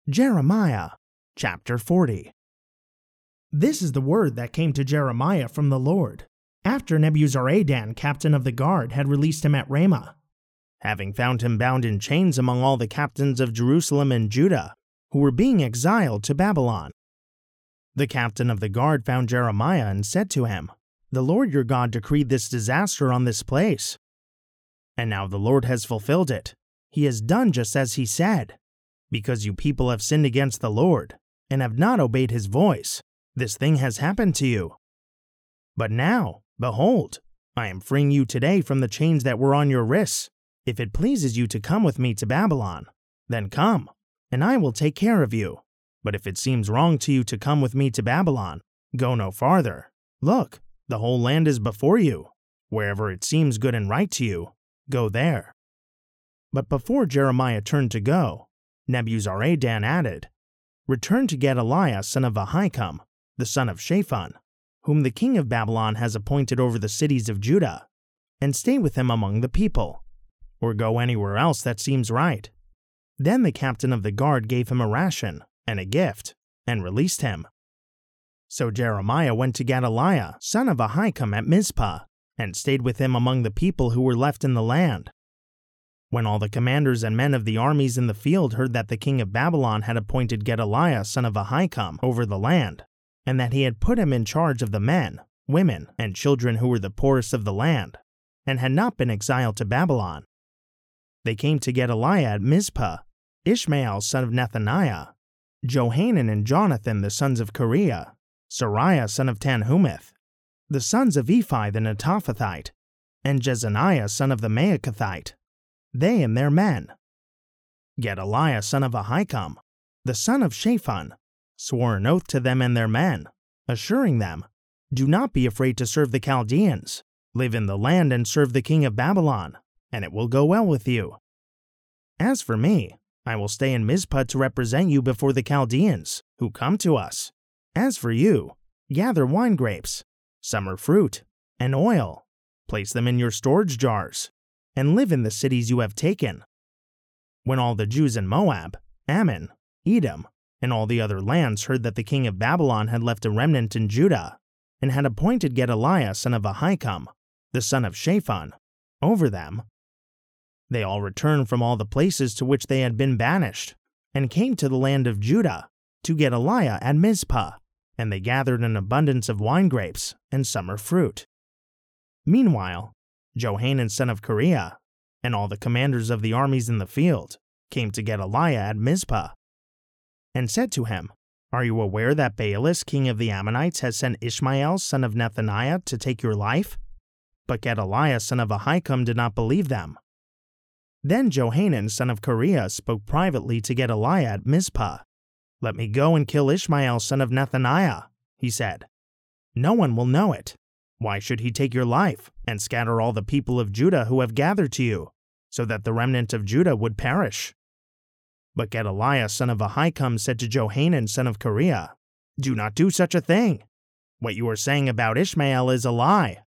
Jeremiah chapter 40. This is the word that came to Jeremiah from the Lord, after Nebuzaradan, captain of the guard, had released him at Ramah, having found him bound in chains among all the captains of Jerusalem and Judah, who were being exiled to Babylon. The captain of the guard found Jeremiah and said to him, "The Lord your God decreed this disaster on this place. And now the Lord has fulfilled it. He has done just as he said. Because you people have sinned against the Lord, and have not obeyed his voice, this thing has happened to you. But now, behold, I am freeing you today from the chains that were on your wrists. If it pleases you to come with me to Babylon, then come, and I will take care of you. But if it seems wrong to you to come with me to Babylon, go no farther. Look, the whole land is before you. Wherever it seems good and right to you, go there." But before Jeremiah turned to go, Nebuzaradan added, "Return to Gedaliah son of Ahikam, the son of Shaphan, whom the king of Babylon has appointed over the cities of Judah, and stay with him among the people, or go anywhere else that seems right." Then the captain of the guard gave him a ration and a gift, and released him. So Jeremiah went to Gedaliah son of Ahikam at Mizpah, and stayed with him among the people who were left in the land. When all the commanders and men of the armies in the field heard that the king of Babylon had appointed Gedaliah son of Ahikam over the land, and that he had put him in charge of the men, women, and children who were the poorest of the land, and had not been exiled to Babylon, they came to Gedaliah at Mizpah, Ishmael son of Nethaniah, Johanan and Jonathan the sons of Kareah, Sariah son of Tanhumeth, the sons of Ephi the Netophathite, and Jezaniah son of the Maacathite, they and their men. Gedaliah son of Ahikam, the son of Shaphan, swore an oath to them and their men, assuring them, "Do not be afraid to serve the Chaldeans. Live in the land and serve the king of Babylon, and it will go well with you. As for me, I will stay in Mizpah to represent you before the Chaldeans, who come to us. As for you, gather wine grapes, summer fruit, and oil, place them in your storage jars, and live in the cities you have taken." When all the Jews in Moab, Ammon, Edom, and all the other lands heard that the king of Babylon had left a remnant in Judah, and had appointed Gedaliah son of Ahikam, the son of Shaphan, over them, they all returned from all the places to which they had been banished, and came to the land of Judah, to Gedaliah at Mizpah, and they gathered an abundance of wine grapes and summer fruit. Meanwhile, Johanan son of Kareah, and all the commanders of the armies in the field, came to Gedaliah at Mizpah, and said to him, "Are you aware that Baalis king of the Ammonites has sent Ishmael son of Nethaniah to take your life?" But Gedaliah son of Ahikam did not believe them. Then Johanan son of Kareah spoke privately to Gedaliah at Mizpah. "Let me go and kill Ishmael son of Nethaniah," he said. "No one will know it. Why should he take your life and scatter all the people of Judah who have gathered to you, so that the remnant of Judah would perish?" But Gedaliah son of Ahikam said to Johanan son of Kareah, "Do not do such a thing. What you are saying about Ishmael is a lie.